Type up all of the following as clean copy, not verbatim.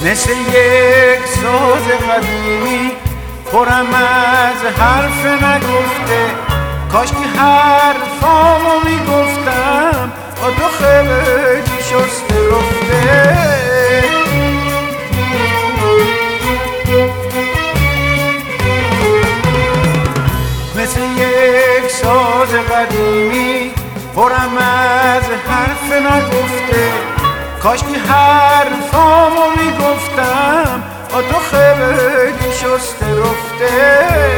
مثل یک ساز قدیمی پرم از حرف نگفته، کاش که حرفامو میگفتم با تو خیلی شسته رفته. مثل یک ساز قدیمی پرم از حرف نگفته، کاش که حرفامو میگفتم با تو خیلی شسته رفته.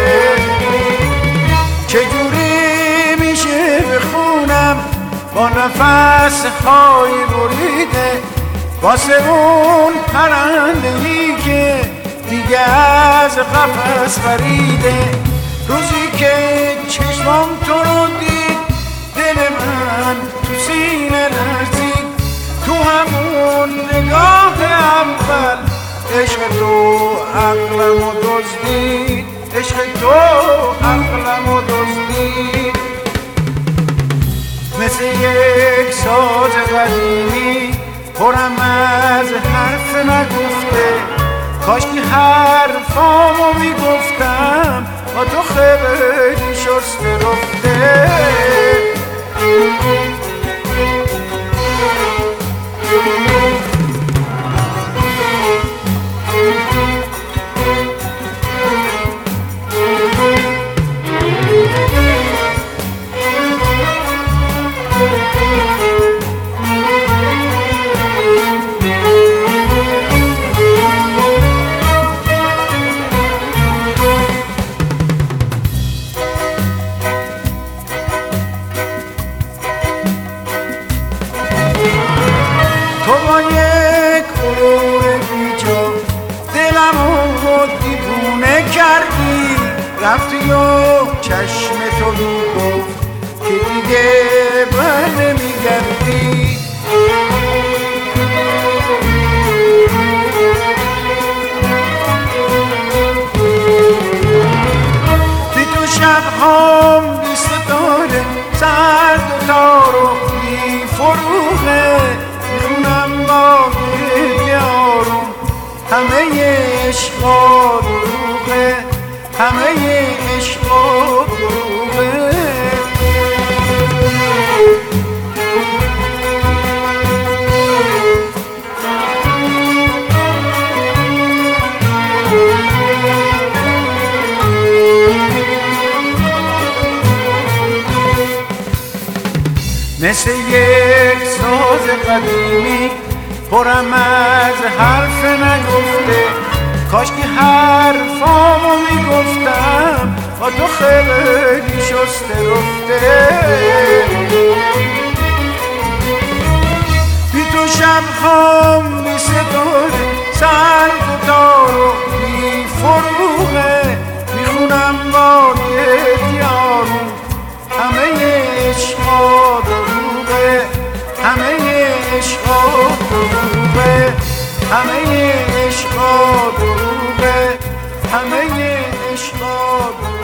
چجوری میشه بخونم با نفس های بریده واسه اون پرنده‌ای که دیگه از قفس پریده؟ روزی که چشمام تو رو دید دل من تو سینه لرزید، تو همون نگاه اول عشق تو عقلمو دزدید، عشق تو عقلمو دزدید. مثل یک ساز قدیمی پرم از حرف نگفته، کاش که حرفامو میگفتم با تو خیلی شسته رفته. تو با یک غرور بیجا دلمو دیوونه کردی، رفتی و چشم تو رو گفت که دیگه بر نمیگردی. بی تو شبهام بی ستاره سرد و تارو بی فروغه، میخونم با گریه آروم همه عشقا دروغه، همه عشقا دروغه. مثل یک ساز قدیمی پرم از حرف نگفته، کاش که حرفامو میگفتم با تو خیلی شسته رفته. بی تو شبهام بی ستاره سرد و تارو بی فروغه، میخونم با گریه آروم همه عشقا دروغه، همه عشقا دروغه، همه عشقا دروغه، همه عشقا دروغه.